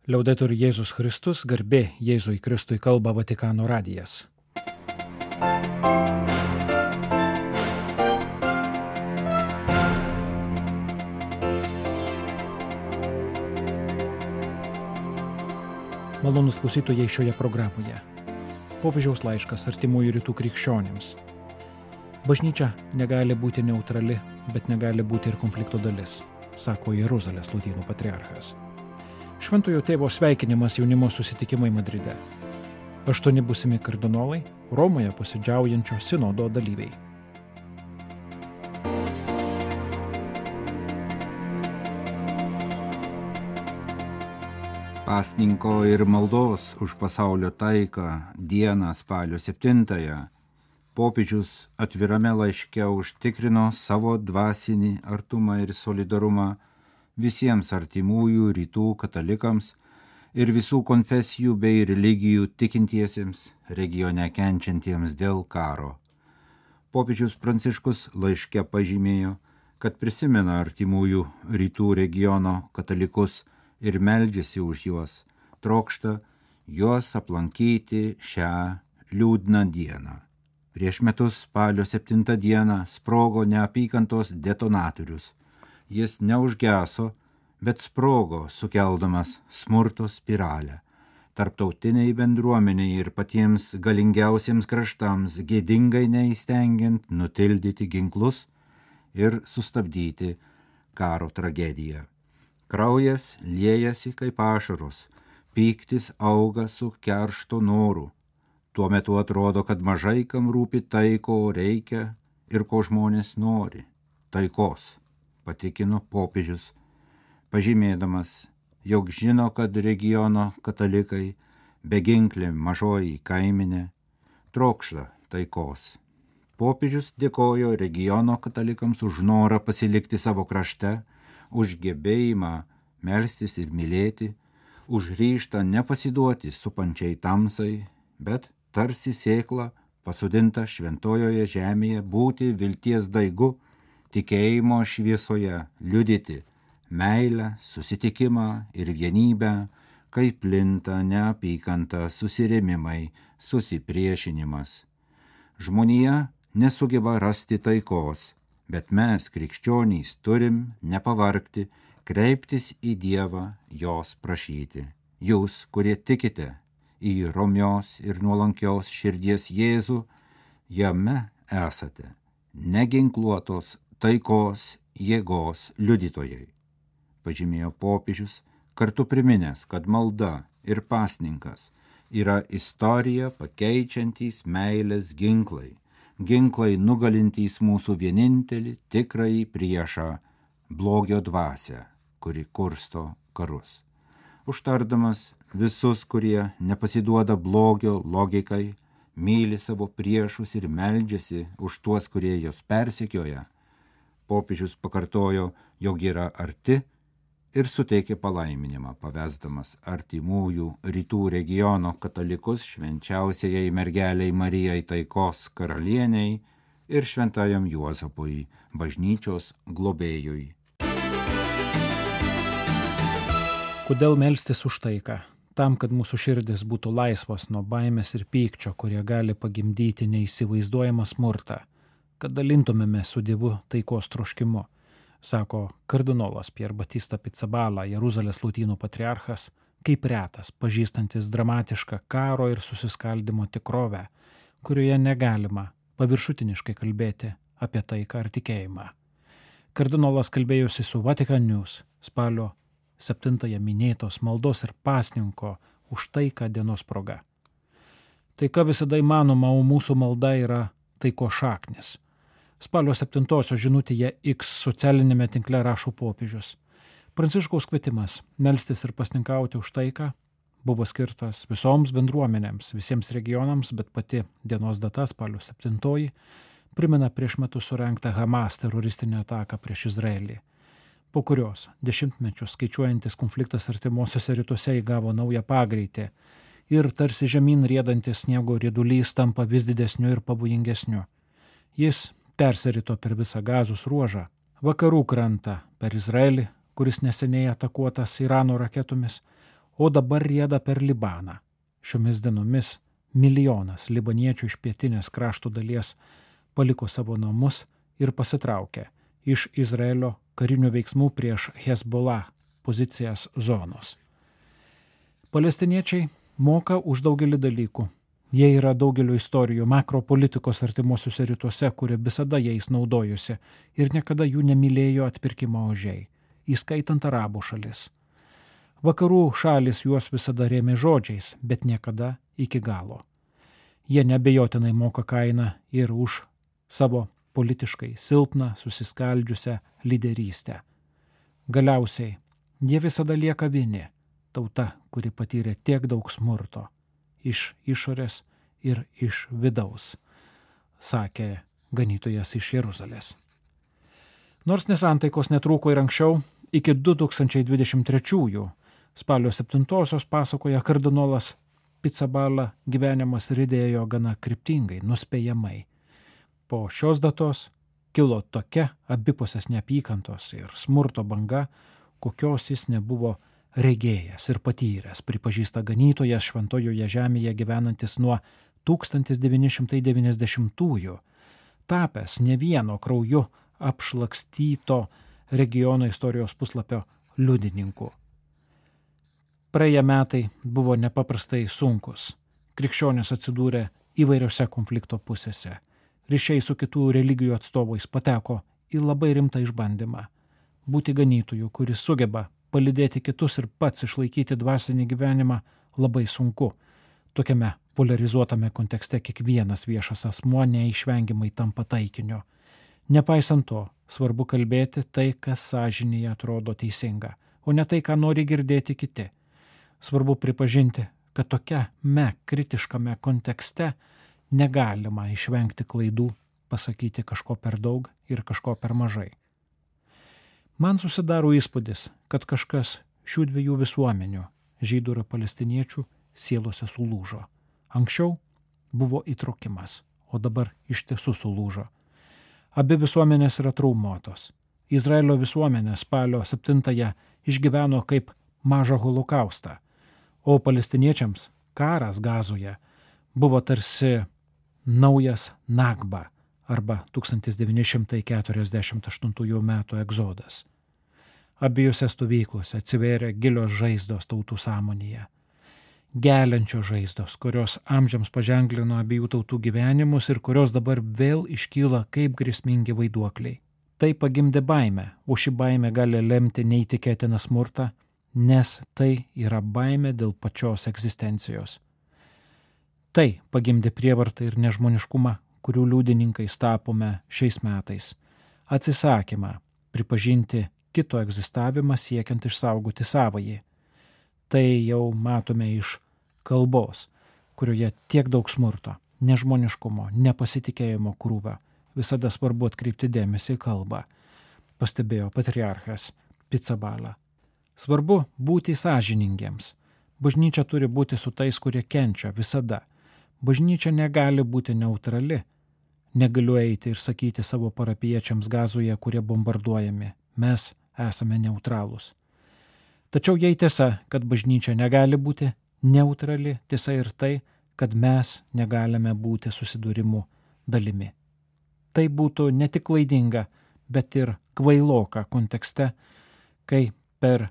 Liaudetur Jėzus Kristus, garbė Jėzui Kristui, kalba Vatikano radijas. Malonūs klausytojai šioje programoje. Popiežiaus laiškas artimųjų rytų krikščionims. Bažnyčia negali būti neutrali, bet negali būti ir konflikto dalis, sako Jeruzalės lotynų patriarchas. Šventojo tėvo sveikinimas jaunimo susitikimai Madride. 8 būsimi kardinolai, Romoje posėdžiaujančio sinodo dalyviai. Pasninko ir maldos už pasaulio taiką dieną spalio 7-ąją popiežius atvirame laiške užtikrino savo dvasinį artumą ir solidarumą visiems artimųjų rytų katalikams ir visų konfesijų bei religijų tikintiesiems regione kenčiantiems dėl karo. Popiežius Pranciškus laiške pažymėjo, kad prisimena artimųjų rytų regiono katalikus ir meldžiasi už juos, trokšta juos aplankyti šią liūdną dieną. Prieš metus spalio 7 dieną sprogo neapykantos detonatorius. Jis neužgeso, bet sprogo, sukeldamas smurto spiralę. Tarptautiniai bendruomeniai ir patiems galingiausiems kraštams gėdingai neįstengiant nutildyti ginklus ir sustabdyti karo tragediją. Kraujas liejasi kaip ašaros, pyktis auga su keršto noru. Tuo metu atrodo, kad mažai kam rūpi tai, ko reikia ir ko žmonės nori. Taikos, patikino popiežius, pažymėdamas, jog žino, kad regiono katalikai, beginklė mažoji kaiminė, trokšta taikos. Popiežius dėkojo regiono katalikams už norą pasilikti savo krašte, už gebėjimą melstis ir mylėti, už ryžtą nepasiduoti supančiai tamsai, bet tarsi sėkla pasodinta šventojoje žemėje būti vilties daigu, tikėjimo šviesoje, liudyti meilę, susitikimą ir vienybę, kai plinta neapykanta, susirėmimai, susipriešinimas. Žmonija nesugeba rasti taikos, bet mes, krikščionys, turim nepavargti, kreiptis į Dievą, jos prašyti. Jūs, kurie tikite į romios ir nuolankios širdies Jėzų, jame esate neginkluotos taikos jėgos liudytojai. Pažymėjo popiežius, kartu priminęs, kad malda ir pasninkas yra istoriją pakeičiantys meilės ginklai, ginklai nugalintys mūsų vienintelį tikrąjį priešą, blogio dvasią, kuri kursto karus. Užtardamas visus, kurie nepasiduoda blogio logikai, myli savo priešus ir meldžiasi už tuos, kurie jos persekioja, popiežius pakartojo, jog yra arti ir suteikė palaiminimą, pavesdamas artimųjų rytų regiono katalikus švenčiausiajai mergeliai Marijai taikos karalieniai ir šventajam Juozapui, bažnyčios globėjui. Kodėl melstis už taiką? Tam, kad mūsų širdis būtų laisvos nuo baimės ir pykčio, kurie gali pagimdyti neįsivaizduojamą smurtą, kad dalintumėme su Dievu taikos troškimu, sako kardinolas Pier Batista Pizzaballa, Jeruzalės lotynų patriarchas, kaip retas, pažįstantis dramatišką karo ir susiskaldimo tikrovę, kurioje negalima paviršutiniškai kalbėti apie taiką ar tikėjimą. Kardinolas kalbėjosi su Vatican News spalio 7 minėtos maldos ir pasninko už taiką dienos proga. Taika visada įmanoma, o mūsų malda yra taiko šaknis. Spalio 7 žinutėje X socialinėme tinkle rašo popiežius. Pranciškaus kvietimas melstis ir pasninkauti už taiką buvo skirtas visoms bendruomenėms, visiems regionams, bet pati dienos data spalio 7 primena prieš metus surengtą Hamas teroristinę ataką prieš Izraelį, po kurios dešimtmečius skaičiuojantis konfliktas artimuosiuose rytuose įgavo naują pagreitį ir tarsi žemyn riedantis sniego riedulys tampa vis didesniu ir pavojingesniu. Jis persirito per visą Gazos ruožą, vakarų krantą per Izraelį, kuris neseniai atakuotas Irano raketomis, o dabar rieda per Libaną. Šiomis dienomis milijonas libaniečių iš pietinės krašto dalies paliko savo namus ir pasitraukė iš Izraelio karinių veiksmų prieš Hezbollah pozicijas zonos. Palestiniečiai moka už daugelį dalykų. Jie yra daugelio istorijų makropolitikos artimuosiuose rytuose, kurie visada jais naudojusi ir niekada jų nemylėjo atpirkimo ožiai, įskaitant arabų šalis. Vakarų šalis juos visada rėmė žodžiais, bet niekada iki galo. Jie neabejotinai moka kainą ir už savo politiškai silpną, susiskaldžiusią lyderystę. Galiausiai jie visada lieka vieni, tauta, kuri patyrė tiek daug smurto iš išorės ir iš vidaus, sakė ganytojas iš Jeruzalės. Nors nesantaikos netrūko ir anksčiau, iki 2023 spalio 7-osios pasakoja kardinolas Pizzaballa, gyvenimas riedėjo gana kryptingai, nuspėjamai. Po šios datos kilo tokia abipusės neapykantos ir smurto banga, kokios jis nebuvo regėjęs ir patyręs, pripažįsta ganytojas Šventojoje žemėje gyvenantis nuo 1990-ųjų, tapęs ne vieno krauju apšlakstyto regiono istorijos puslapio liudininku. Praėję metai buvo nepaprastai sunkus. Krikščionys atsidūrė įvairiose konflikto pusėse. Ryšiai su kitų religijų atstovais pateko į labai rimtą išbandymą. Būti ganytoju, kuris sugeba palydėti kitus ir pats išlaikyti dvasinį gyvenimą, labai sunku. Tokiame polarizuotame kontekste kiekvienas viešas asmuo neišvengiamai tampa taikiniu. Nepaisant to, svarbu kalbėti tai, kas sąžinėje atrodo teisinga, o ne tai, ką nori girdėti kiti. Svarbu pripažinti, kad tokiame kritiškame kontekste negalima išvengti klaidų, pasakyti kažko per daug ir kažko per mažai. Man susidaro įspūdis, kad kažkas šių dviejų visuomenių, žydų ir palestiniečių, sielose sulūžo. Anksčiau buvo įtraukimas, o dabar iš tiesų sulūžo. Abi visuomenės yra traumuotos. Izraelio visuomenė spalio 7-ąją išgyveno kaip mažą holokaustą, o palestiniečiams karas Gazoje buvo tarsi naujas Nakba arba 1948 metų egzodas. Abiejose stovyklose atsivėrė gilios žaizdos tautų sąmonėje. Geliančios žaizdos, kurios amžiams paženklino abiejų tautų gyvenimus ir kurios dabar vėl iškyla kaip grėsmingi vaiduokliai. Tai pagimdė baimę, o ši baimė gali lemti neįtikėtiną smurtą, nes tai yra baimė dėl pačios egzistencijos. Tai pagimdė prievartą ir nežmoniškumą, kurių liudininkais tapome šiais metais. Atsisakymą pripažinti kito egzistavimą siekiant išsaugoti savąjį. Tai jau matome iš kalbos, kurioje tiek daug smurto, nežmoniškumo, nepasitikėjimo krūvio. Visada svarbu atkreipti dėmesį į kalbą, pastebėjo patriarchas Pizzaballa. Svarbu būti sąžiningiems. Bažnyčia turi būti su tais, kurie kenčia visada. Bažnyčia negali būti neutrali. Negaliu eiti ir sakyti savo parapiečiams Gazoje, kurie bombarduojami. Mes esame neutralūs. Tačiau jei tiesa, kad bažnyčia negali būti neutrali, tiesa ir tai, kad mes negalime būti susidūrimų dalimi. Tai būtų ne tik klaidinga, bet ir kvailoka kontekste, kai per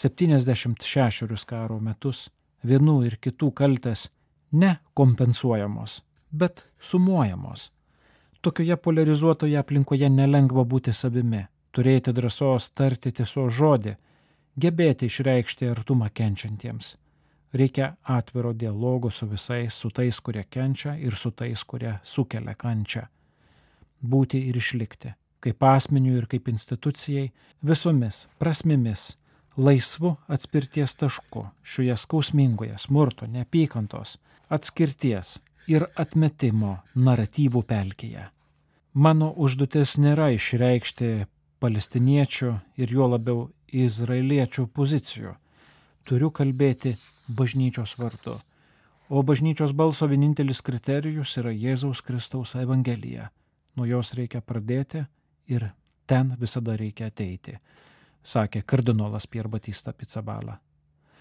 76 karo metus vienų ir kitų kaltės ne kompensuojamos, bet sumuojamos. Tokioje polarizuotoje aplinkoje nelengva būti savimi, turėti drąsos tarti tiesos žodį, gebėti išreikšti artumą kenčiantiems. Reikia atviro dialogo su visais, su tais, kurie kenčia ir su tais, kurie sukelia kančią. Būti ir išlikti, kaip asmeniui ir kaip institucijai, visomis prasmėmis, laisvu atspirties tašku šioje skausmingoje smurto, neapykantos, atskirties ir atmetimo naratyvų pelkėje. Mano užduotis nėra išreikšti palestiniečių ir juo labiau izraeliečių pozicijų. Turiu kalbėti bažnyčios vardu. O bažnyčios balso vienintelis kriterijus yra Jėzaus Kristaus Evangelija. Nuo jos reikia pradėti ir ten visada reikia ateiti, sakė kardinolas Pier Battista Pizzaballa.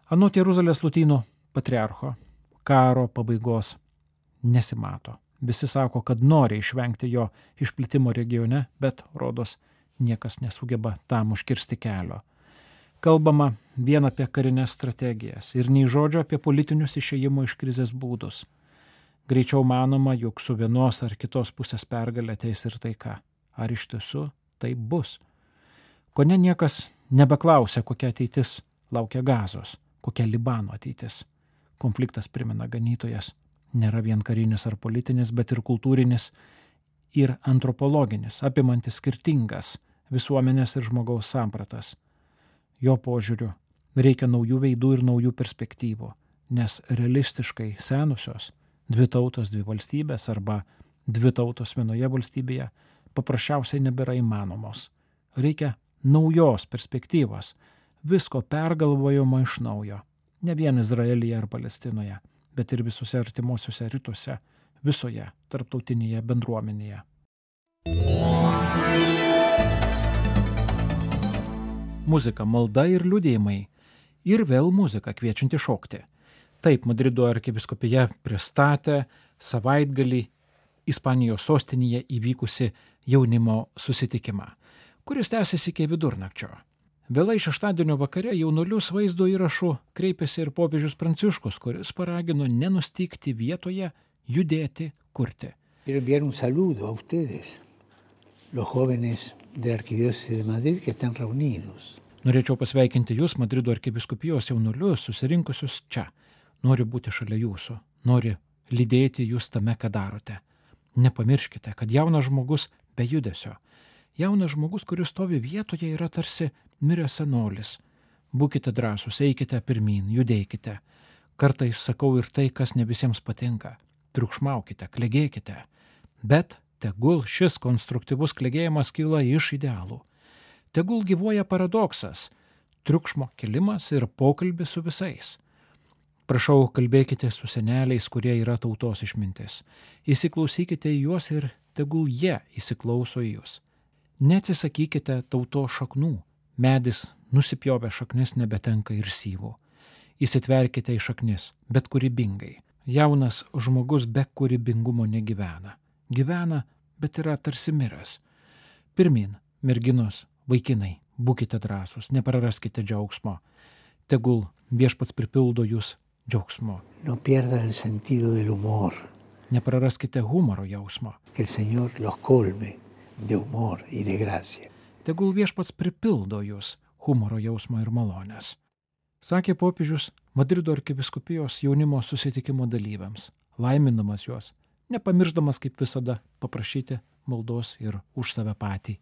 Anot Jeruzalės Lotynų patriarcho, karo pabaigos nesimato. Visi sako, kad nori išvengti jo išplitimo regione, bet, rodos, niekas nesugeba tam užkirsti kelio. Kalbama vien apie karinės strategijas ir nei žodžio apie politinius išėjimo iš krizės būdus. Greičiau manoma, jog su vienos ar kitos pusės pergalė ateis ir taika. Ar iš tiesų tai bus? Kone niekas nebeklausia, kokia ateitis laukia Gazos, kokia Libano ateitis. Konfliktas, primena ganytojas, nėra vien karinis ar politinis, bet ir kultūrinis ir antropologinis, apimantis skirtingas visuomenės ir žmogaus sampratas. Jo požiūriu reikia naujų veidų ir naujų perspektyvų, nes realistiškai senusios dvi tautos, dvi valstybės arba dvi tautos vienoje valstybėje paprasčiausiai nebėra įmanomos. Reikia naujos perspektyvos, visko pergalvojimo iš naujo, ne vien Izraelyje ar Palestinoje, bet ir visose artimuosiuose rytuose, visoje tarptautinėje bendruomenėje. Muzika, malda ir liudijimai. Ir vėl muzika kviečianti šokti. Taip, Madrido arkivyskupija pristatė savaitgalį Ispanijos sostinėje įvykusi jaunimo susitikimą, kuris tęsiasi iki vidurnakčio. Vėlai šeštadienio vakare jaunuolius vaizdo įrašu kreipėsi ir popiežius Pranciškus, kuris paragino nenustygti vietoje, judėti, kurti. Quiero enviar un saludo a ustedes, los jóvenes de la Arquidiócesis de Madrid que están reunidos. Norėčiau pasveikinti jūs, Madrido arkivyskupijos jaunuolius, susirinkusius čia. Noriu būti šalia jūsų, noriu lydėti jūs tame, ką darote. Nepamirškite, kad jaunas žmogus be judesio. Jaunas žmogus, kuris stovi vietoje, yra tarsi miręs senolis. Būkite drąsūs, eikite pirmyn, judėkite. Kartais sakau ir tai, kas ne visiems patinka. Triukšmaukite, klegėkite. Bet tegul šis konstruktyvus klegėjimas kyla iš idealų. Tegul gyvuoja paradoksas – triukšmo kelimas ir pokalbis su visais. Prašau, kalbėkite su seneliais, kurie yra tautos išmintis. Įsiklausykite į juos ir tegul jie įsiklauso į jūs. Neatsisakykite tautos šaknų. Medis nusipjovę šaknis nebetenka ir syvų. Įsitverkite į šaknis, bet kūrybingai. Jaunas žmogus be kūrybingumo negyvena. Gyvena, bet yra tarsi miręs. Pirmin, merginos, vaikinai, būkite drąsūs, nepraraskite džiaugsmo. Tegul viešpats pripildo jūs džiaugsmo. No pierdan el sentido del humor. Nepraraskite humoro jausmo. Que el Señor los colme de humor y de gracia. Tegul viešpats pripildo jūs humoro jausmo ir malonės. Sakė popiežius Madrido arkivyskupijos jaunimo susitikimo dalyviams, laiminamas juos, nepamirždamas kaip visada paprašyti maldos ir už save patį.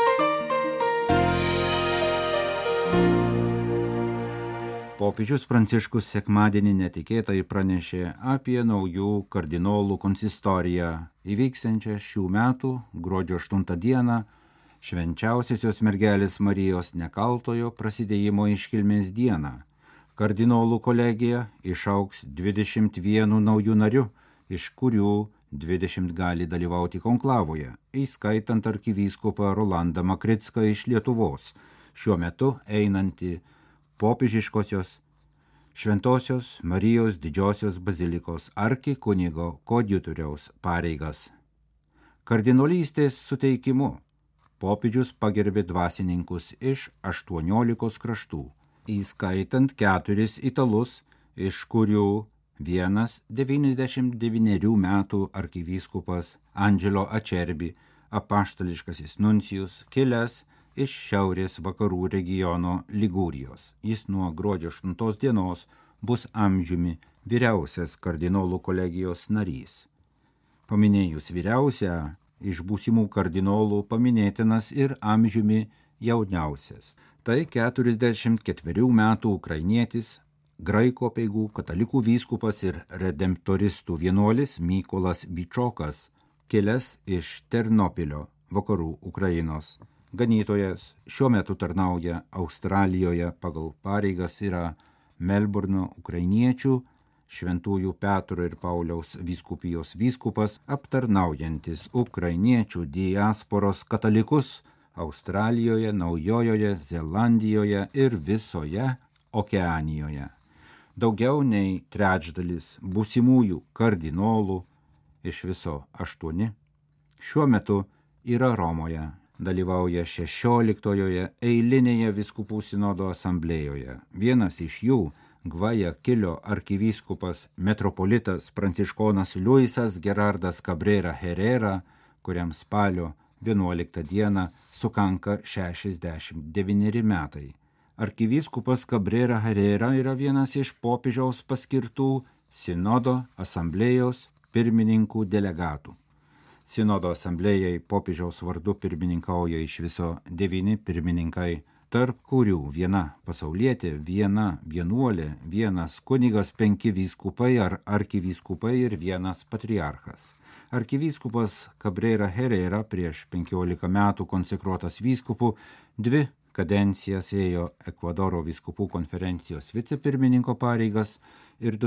Popiežius Pranciškus sekmadienį netikėtai pranešė apie naujų kardinolų konsistoriją įvyksiančią šių metų gruodžio 8 dieną Švenčiausiosios mergelės Marijos nekaltojo prasidėjimo iškilmės dieną. Kardinolų kolegija išaugs 21 naujų narių, iš kurių 20 gali dalyvauti konklavoje, įskaitant arkivyskupą Rolandą Makricką iš Lietuvos, šiuo metu einantį popiežiškosios Šventosios Marijos didžiosios bazilikos arkikunigo koadjutoriaus pareigas. Kardinolystės suteikimu popiežius pagerbė dvasininkus iš 18 kraštų, įskaitant 4 italus, iš kurių vienas 99 metų arkivyskupas Angelo Acerbi, apaštališkasis nuncijus, kilęs iš šiaurės vakarų regiono Ligūrijos. Jis nuo gruodžio 8 dienos bus amžiumi vyriausias kardinolų kolegijos narys. Paminėjus vyriausią, iš būsimų kardinolų paminėtinas ir amžiumi jauniausias. Tai 44 metų ukrainietis, graikų apeigų katalikų vyskupas ir redemptoristų vienuolis Mykolas Bičokas, kilęs iš Ternopilio, vakarų Ukrainos. Ganytojas šiuo metu tarnauja Australijoje, pagal pareigas yra Melburno ukrainiečių, Šventųjų Petro ir Pauliaus vyskupijos vyskupas, aptarnaujantis ukrainiečių diasporos katalikus Australijoje, Naujojoje Zelandijoje ir visoje Okeanijoje. Daugiau nei trečdalis būsimųjų kardinolų, iš viso 8, šiuo metu yra Romoje, dalyvauja 16-ojoje eilinėje vyskupų sinodo asamblėjoje. Vienas iš jų, Gvajakilio arkivyskupas metropolitas pranciškonas Luisas Gerardas Cabrera Herrera, kuriam spalio 11 dieną sukanka 69 metai. Arkivyskupas Cabrera Herrera yra vienas iš popiežiaus paskirtų sinodo asamblėjos pirmininkų delegatų. Sinodo asamblėjai popiežiaus vardu pirmininkauja iš viso 9 pirmininkai, tarp kurių viena pasaulietė, viena vienuolė, vienas kunigas, 5 vyskupai ar arkivyskupai ir vienas patriarchas. Arkivyskupas Cabrera Herrera prieš 15 metų konsekruotas vyskupų 2 kadencijas ėjo Ekvadoro vyskupų konferencijos vicepirmininko pareigas ir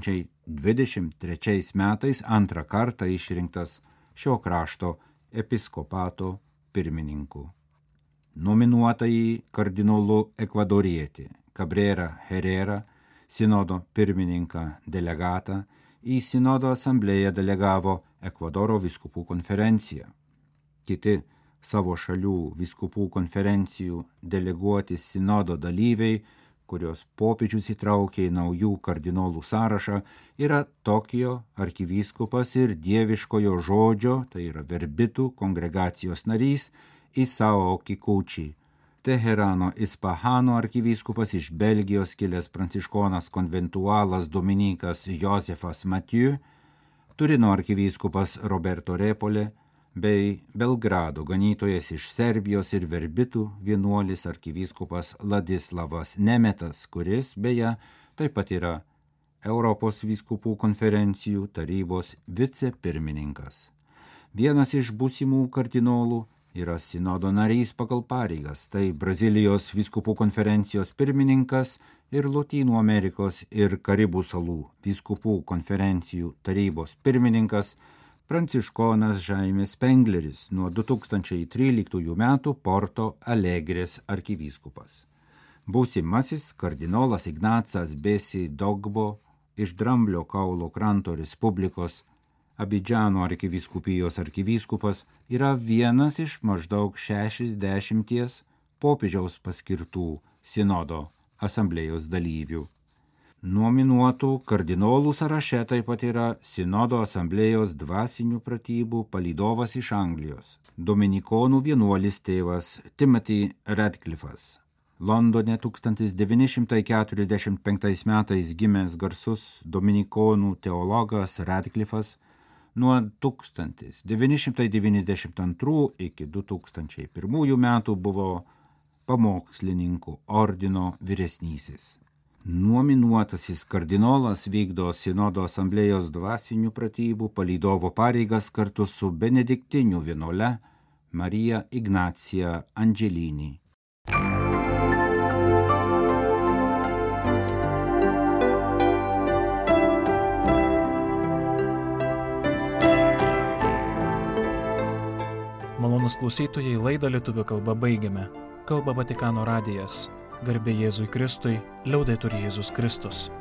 2023 metais antrą kartą išrinktas šio krašto episkopato pirmininku. Nominuotąjį kardinolu ekvadorietį Cabrera Herrera, sinodo pirmininką delegatą, į sinodo asamblėją delegavo Ekvadoro vyskupų konferencija. Kiti savo šalių vyskupų konferencijų deleguoti sinodo dalyviai, kurios popiežius įtraukė į naujų kardinolų sąrašą, yra Tokijo arkivyskupas ir dieviškojo žodžio, tai yra verbitų kongregacijos narys, Isao Kikuchi, Teherano Ispahano arkivyskupas iš Belgijos kilęs pranciškonas konventualas Dominikas Josefas Mathieu, Turino arkivyskupas Roberto Repole bei Belgrado ganytojas iš Serbijos ir verbitų vienuolis arkivyskupas Ladislavas Nemetas, kuris beje taip pat yra Europos vyskupų konferencijų tarybos vicepirmininkas. Vienas iš būsimų kardinolų yra sinodo narys pagal pareigas, tai Brazilijos vyskupų konferencijos pirmininkas ir Lotynų Amerikos ir Karibų salų vyskupų konferencijų tarybos pirmininkas pranciškonas Žaimis Spengleris, nuo 2013 metų Porto Alegrės arkivyskupas. Būsimasis kardinolas Ignacas Besi Dogbo iš Dramblio kaulo kranto Respublikos Abidžano arkivyskupijos arkivyskupas yra vienas iš maždaug 60 popiežiaus paskirtų sinodo asamblėjos dalyvių. Nominuotų kardinolų sąraše taip pat yra sinodo asamblėjos dvasinių pratybų palydovas iš Anglijos, dominikonų vienuolis tėvas Timothy Radcliffas. Londone 1945 metais gimęs garsus dominikonų teologas Radcliffas nuo 1992 iki 2001 metų buvo pamokslininkų ordino vyresnysis. Nominuotasis kardinolas vykdo sinodo asamblėjos dvasinių pratybų palydovo pareigas kartu su benediktinių vienuole Marija Ignacija Angelini. Malonūs klausytojai, laidą lietuvių kalba baigiame. Kalba Vatikano radijas. Garbė Jėzui Kristui, liaudetur Jėzus Kristus.